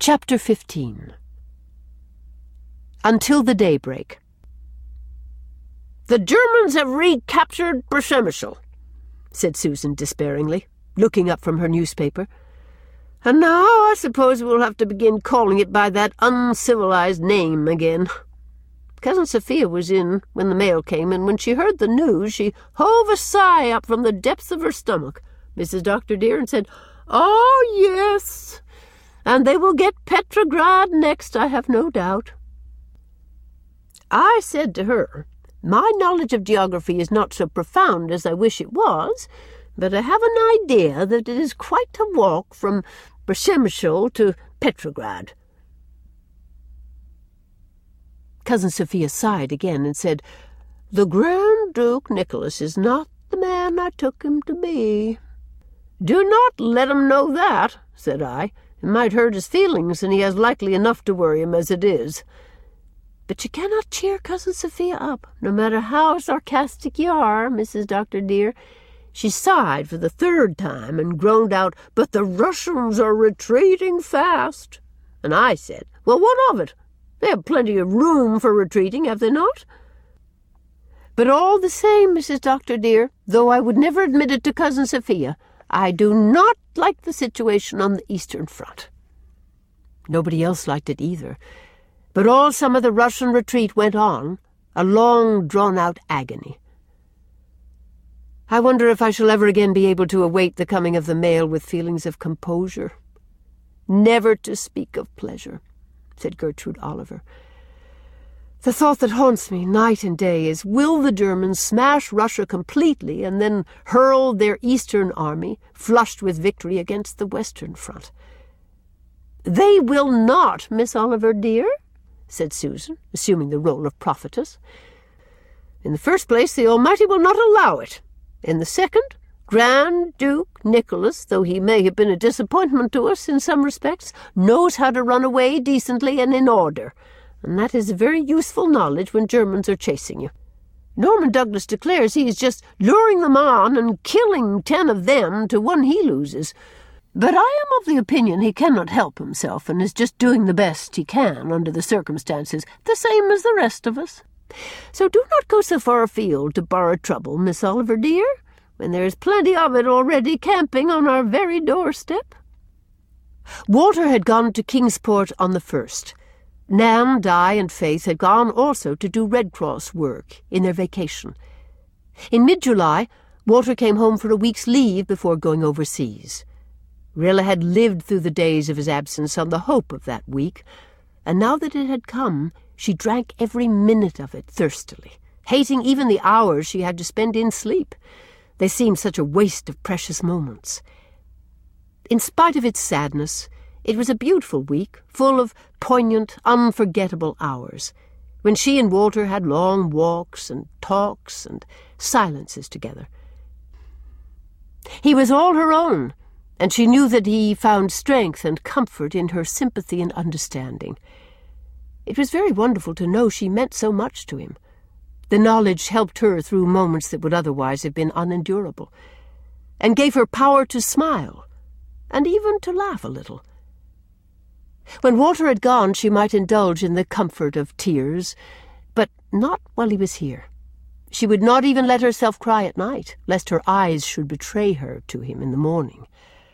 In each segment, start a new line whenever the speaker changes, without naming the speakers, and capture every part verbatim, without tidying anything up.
Chapter fifteen. Until the daybreak.
"The Germans have recaptured Przemysl," said Susan despairingly, looking up from her newspaper. "And now I suppose we'll have to begin calling it by that uncivilized name again. Cousin Sophia was in when the mail came, and when she heard the news, she hove a sigh up from the depths of her stomach, Missus Doctor dear, and said, 'Oh, yes, and they will get Petrograd next, I have no doubt.' I said to her, 'My knowledge of geography is not so profound as I wish it was, but I have an idea that it is quite a walk from Przemysl to Petrograd.'"
Cousin Sophia sighed again and said, "The Grand Duke Nicholas is not the man I took him to be."
"Do not let him know that," said I. "It might hurt his feelings, and he has likely enough to worry him as it is."
"But you cannot cheer Cousin Sophia up, no matter how sarcastic you are, Missus Doctor dear."
She sighed for the third time and groaned out, "But the Russians are retreating fast." And I said, "Well, what of it? They have plenty of room for retreating, have they not?"
"But all the same, Missus Doctor dear, though I would never admit it to Cousin Sophia, I do not like the situation on the Eastern Front." Nobody else liked it either, but all summer the Russian retreat went on, a long, drawn-out agony. I wonder if I shall ever again be able to await the coming of the mail with feelings of composure. "Never to speak of pleasure," said Gertrude Oliver. "The thought that haunts me night and day is, will the Germans smash Russia completely and then hurl their Eastern army, flushed with victory, against the Western Front?"
"They will not, Miss Oliver dear," said Susan, assuming the role of prophetess. "In the first place, the Almighty will not allow it. In the second, Grand Duke Nicholas, though he may have been a disappointment to us in some respects, knows how to run away decently and in order, and that is a very useful knowledge when Germans are chasing you. Norman Douglas declares he is just luring them on and killing ten of them to one he loses. But I am of the opinion he cannot help himself and is just doing the best he can under the circumstances, the same as the rest of us. So do not go so far afield to borrow trouble, Miss Oliver dear, when there is plenty of it already camping on our very doorstep." Walter had gone to Kingsport on the first. Nan, Di, and Faith had gone also to do Red Cross work in their vacation. In mid-July, Walter came home for a week's leave before going overseas. Rilla had lived through the days of his absence on the hope of that week, and now that it had come, she drank every minute of it thirstily, hating even the hours she had to spend in sleep. They seemed such a waste of precious moments. In spite of its sadness, it was a beautiful week, full of poignant, unforgettable hours, when she and Walter had long walks and talks and silences together. He was all her own, and she knew that he found strength and comfort in her sympathy and understanding. It was very wonderful to know she meant so much to him. The knowledge helped her through moments that would otherwise have been unendurable, and gave her power to smile, and even to laugh a little. When Walter had gone, she might indulge in the comfort of tears, but not while he was here. She would not even let herself cry at night, lest her eyes should betray her to him in the morning.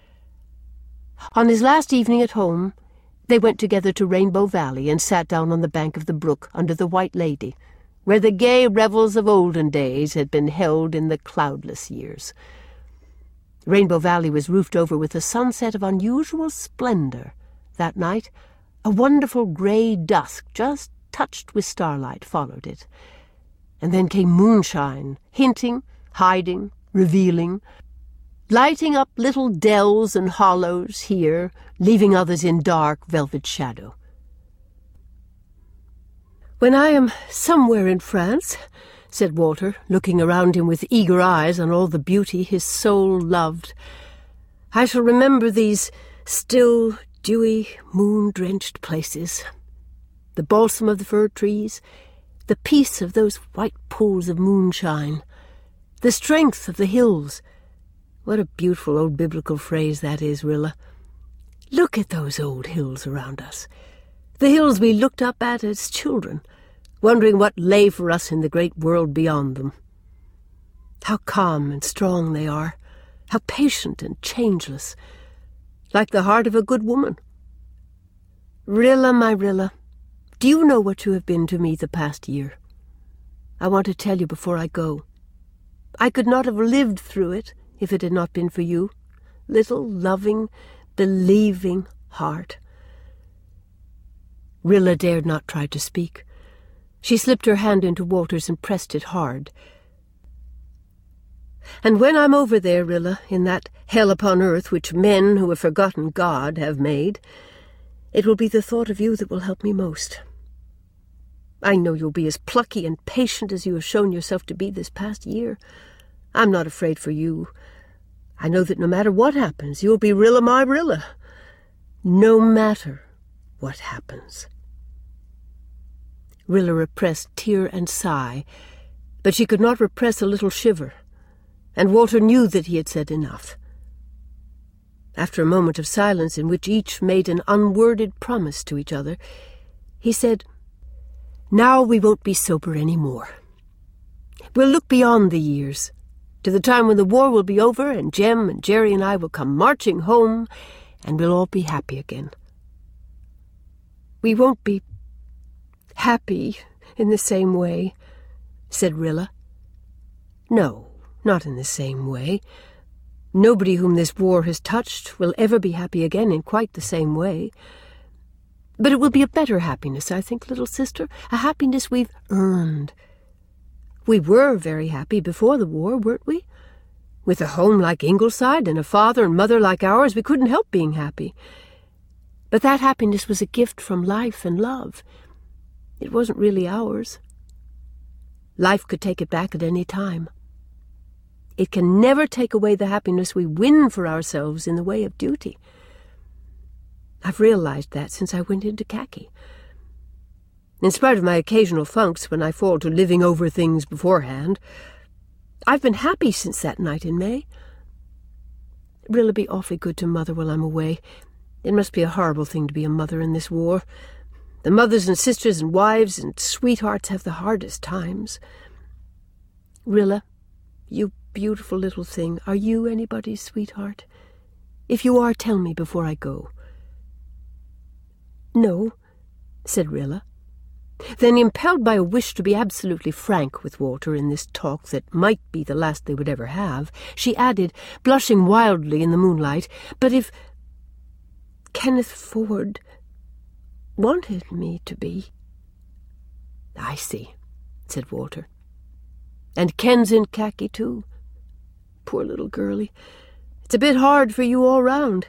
On his last evening at home, they went together to Rainbow Valley and sat down on the bank of the brook under the White Lady, where the gay revels of olden days had been held in the cloudless years. Rainbow Valley was roofed over with a sunset of unusual splendor. That night, a wonderful grey dusk just touched with starlight followed it. And then came moonshine, hinting, hiding, revealing, lighting up little dells and hollows here, leaving others in dark velvet shadow. "When I am somewhere in France," said Walter, looking around him with eager eyes on all the beauty his soul loved, "I shall remember these still, dewy, moon-drenched places, the balsam of the fir trees, the peace of those white pools of moonshine, the strength of the hills." What a beautiful old biblical phrase that is, Rilla. Look at those old hills around us, the hills we looked up at as children, wondering what lay for us in the great world beyond them. How calm and strong they are, how patient and changeless, like the heart of a good woman. Rilla, my Rilla, do you know what you have been to me the past year? I want to tell you before I go. I could not have lived through it if it had not been for you, little loving, believing heart. Rilla dared not try to speak. She slipped her hand into Walter's and pressed it hard. And when I'm over there, Rilla, in that hell upon earth which men who have forgotten God have made, it will be the thought of you that will help me most. I know you'll be as plucky and patient as you have shown yourself to be this past year. I'm not afraid for you. I know that no matter what happens, you'll be Rilla, my Rilla. No matter what happens. Rilla repressed tear and sigh, but she could not repress a little shiver, and Walter knew that he had said enough. After a moment of silence in which each made an unworded promise to each other, he said, "Now we won't be sober any more. We'll look beyond the years, to the time when the war will be over and Jem and Jerry and I will come marching home and we'll all be happy again. We won't be happy in the same way," said Rilla. "No, not in the same way. Nobody whom this war has touched will ever be happy again in quite the same way. But it will be a better happiness, I think, little sister, a happiness we've earned. We were very happy before the war, weren't we? With a home like Ingleside and a father and mother like ours, we couldn't help being happy. But that happiness was a gift from life and love. It wasn't really ours. Life could take it back at any time. It can never take away the happiness we win for ourselves in the way of duty. I've realized that since I went into khaki. In spite of my occasional funks when I fall to living over things beforehand, I've been happy since that night in May. Rilla, be awfully good to Mother while I'm away. It must be a horrible thing to be a mother in this war. The mothers and sisters and wives and sweethearts have the hardest times. Rilla, you beautiful little thing, are you anybody's sweetheart? If you are, tell me before I go." "No," said Rilla. Then, impelled by a wish to be absolutely frank with Walter in this talk that might be the last they would ever have, she added, blushing wildly in the moonlight, "But if Kenneth Ford wanted me to be—" "I see," said Walter. "And Ken's in khaki, too. Poor little girlie. It's a bit hard for you all round."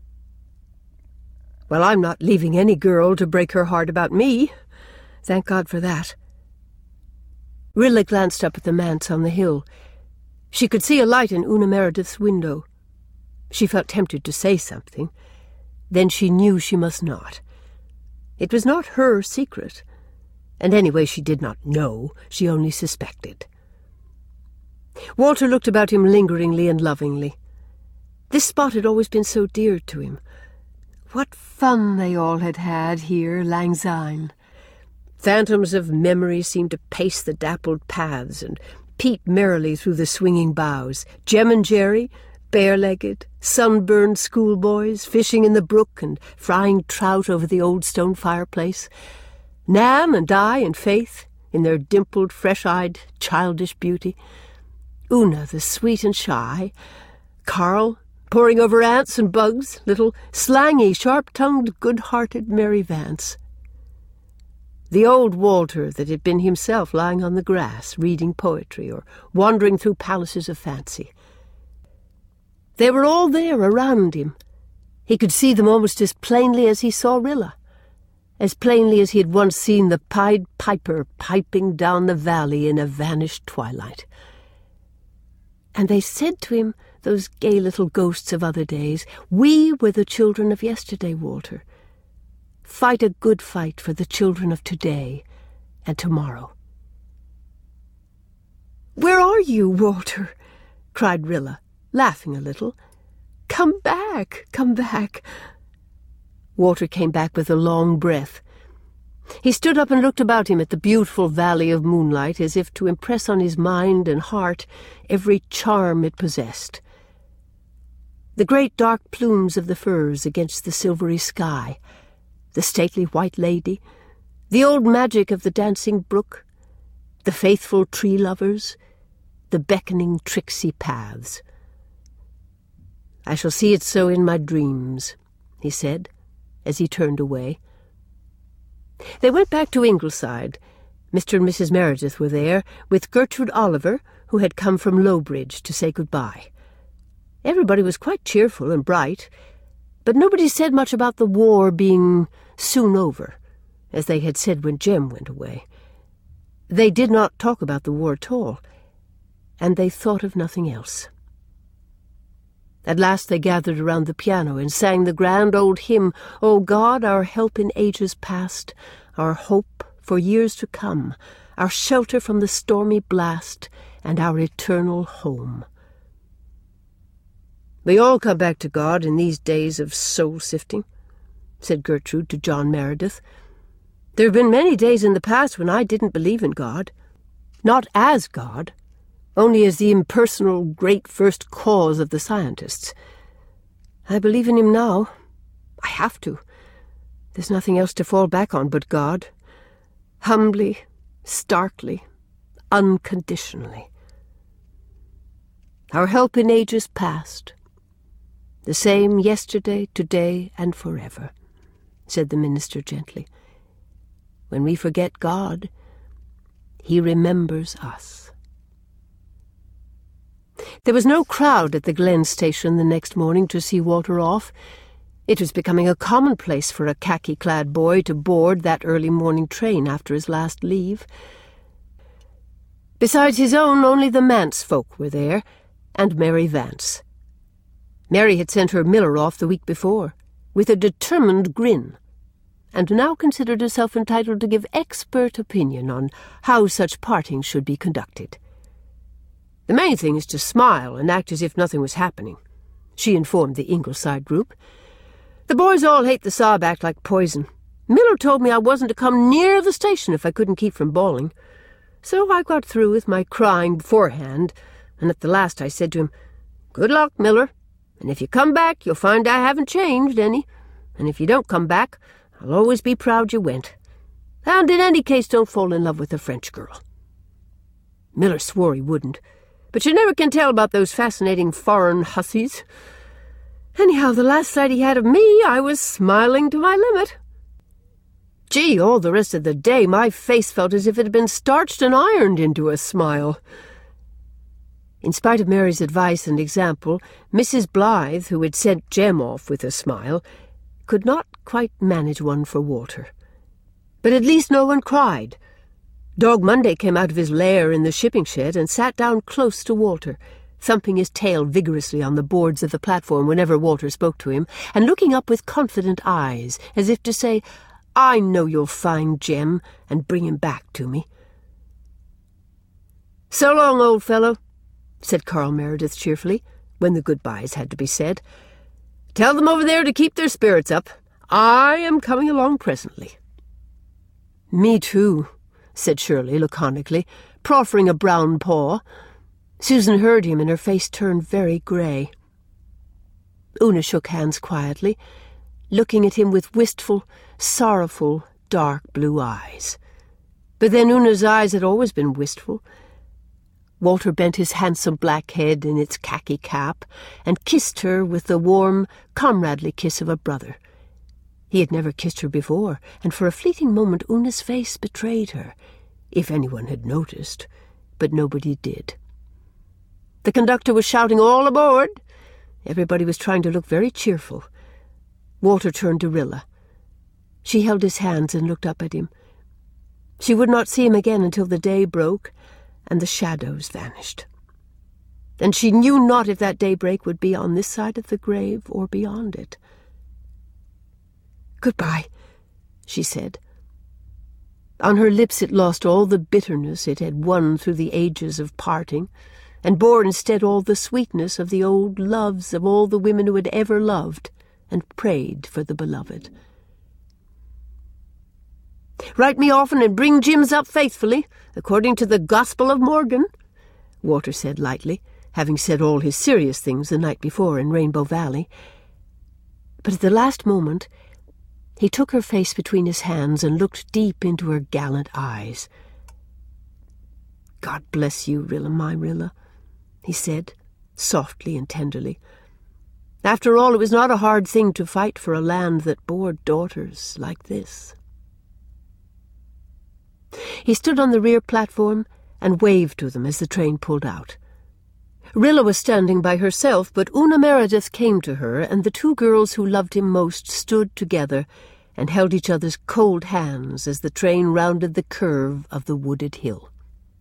"Well, I'm not leaving any girl to break her heart about me. Thank God for that." Rilla glanced up at the manse on the hill. She could see a light in Una Meredith's window. She felt tempted to say something. Then she knew she must not. It was not her secret, and anyway she did not know, she only suspected. Walter looked about him lingeringly and lovingly. This spot had always been so dear to him. What fun they all had had here, lang syne. Phantoms of memory seemed to pace the dappled paths and peep merrily through the swinging boughs. Jem and Jerry, bare-legged, sunburned schoolboys, fishing in the brook and frying trout over the old stone fireplace. Nan and Di and Faith, in their dimpled, fresh-eyed, childish beauty. Una, the sweet and shy. Carl, poring over ants and bugs, little slangy, sharp-tongued, good-hearted Mary Vance. The old Walter that had been himself lying on the grass, reading poetry or wandering through palaces of fancy. They were all there around him. He could see them almost as plainly as he saw Rilla, as plainly as he had once seen the Pied Piper piping down the valley in a vanished twilight. And they said to him, those gay little ghosts of other days, "We were the children of yesterday, Walter. Fight a good fight for the children of today and tomorrow." "Where are you, Walter?" cried Rilla, laughing a little. "Come back, come back. Walter came back with a long breath. He stood up and looked about him at the beautiful valley of moonlight, as if to impress on his mind and heart every charm it possessed. The great dark plumes of the firs against the silvery sky, the stately white lady, the old magic of the dancing brook, the faithful tree-lovers, the beckoning tricksy paths. "I shall see it so in my dreams," he said, as he turned away. They went back to Ingleside. Mister and Missus Meredith were there, with Gertrude Oliver, who had come from Lowbridge to say good-bye. Everybody was quite cheerful and bright, but nobody said much about the war being soon over, as they had said when Jem went away. They did not talk about the war at all, and they thought of nothing else. At last they gathered around the piano and sang the grand old hymn, "O God, our help in ages past, our hope for years to come, our shelter from the stormy blast, and our eternal home." "We all come back to God in these days of soul-sifting," said Gertrude to John Meredith. "There have been many days in the past when I didn't believe in God. Not as God, only as the impersonal great first cause of the scientists. I believe in him now. I have to. There's nothing else to fall back on but God. Humbly, starkly, unconditionally. Our help in ages past. The same yesterday, today, and forever," said the minister gently. "When we forget God, he remembers us." There was no crowd at the Glen station the next morning to see Walter off. It was becoming a commonplace for a khaki-clad boy to board that early morning train after his last leave. Besides his own, only the Manse folk were there, and Mary Vance. Mary had sent her Miller off the week before, with a determined grin, and now considered herself entitled to give expert opinion on how such partings should be conducted. "The main thing is to smile and act as if nothing was happening," she informed the Ingleside group. "The boys all hate the Saab Act like poison. Miller told me I wasn't to come near the station if I couldn't keep from bawling. So I got through with my crying beforehand, and at the last I said to him, 'Good luck, Miller, and if you come back you'll find I haven't changed any, and if you don't come back I'll always be proud you went. And in any case don't fall in love with a French girl.' Miller swore he wouldn't, but you never can tell about those fascinating foreign hussies. Anyhow, the last sight he had of me, I was smiling to my limit. Gee, all the rest of the day my face felt as if it had been starched and ironed into a smile." In spite of Mary's advice and example, Missus Blythe, who had sent Jem off with a smile, could not quite manage one for Walter. But at least no one cried. Dog Monday came out of his lair in the shipping shed and sat down close to Walter, thumping his tail vigorously on the boards of the platform whenever Walter spoke to him, and looking up with confident eyes, as if to say, "I know you'll find Jem, and bring him back to me." "So long, old fellow," said Carl Meredith cheerfully, when the goodbyes had to be said. "Tell them over there to keep their spirits up. I am coming along presently." "Me too," said Shirley laconically, proffering a brown paw. Susan heard him, and her face turned very grey. Una shook hands quietly, looking at him with wistful, sorrowful, dark blue eyes. But then Una's eyes had always been wistful. Walter bent his handsome black head in its khaki cap and kissed her with the warm, comradely kiss of a brother. He had never kissed her before, and for a fleeting moment Una's face betrayed her, if anyone had noticed, but nobody did. The conductor was shouting, "All aboard!" Everybody was trying to look very cheerful. Walter turned to Rilla. She held his hands and looked up at him. She would not see him again until the day broke and the shadows vanished. And she knew not if that daybreak would be on this side of the grave or beyond it. "Goodbye," she said. On her lips it lost all the bitterness it had won through the ages of parting, and bore instead all the sweetness of the old loves of all the women who had ever loved and prayed for the beloved. "Write me often and bring Jims up faithfully, according to the Gospel of Morgan," Walter said lightly, having said all his serious things the night before in Rainbow Valley. But at the last moment he took her face between his hands and looked deep into her gallant eyes. "God bless you, Rilla, my Rilla," he said, softly and tenderly. "After all, it was not a hard thing to fight for a land that bore daughters like this." He stood on the rear platform and waved to them as the train pulled out. Rilla was standing by herself, but Una Meredith came to her, and the two girls who loved him most stood together and held each other's cold hands as the train rounded the curve of the wooded hill.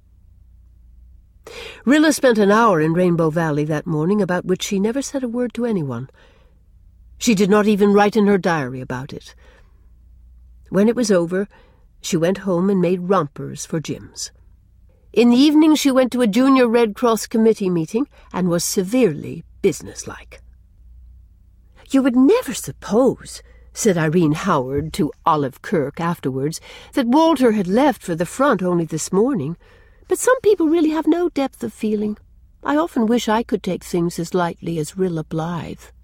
Rilla spent an hour in Rainbow Valley that morning, about which she never said a word to anyone. She did not even write in her diary about it. When it was over, she went home and made rompers for Jims. In the evening she went to a Junior Red Cross committee meeting and was severely businesslike. "You would never suppose," said Irene Howard to Olive Kirk afterwards, "that Walter had left for the front only this morning. But some people really have no depth of feeling. I often wish I could take things as lightly as Rilla Blythe."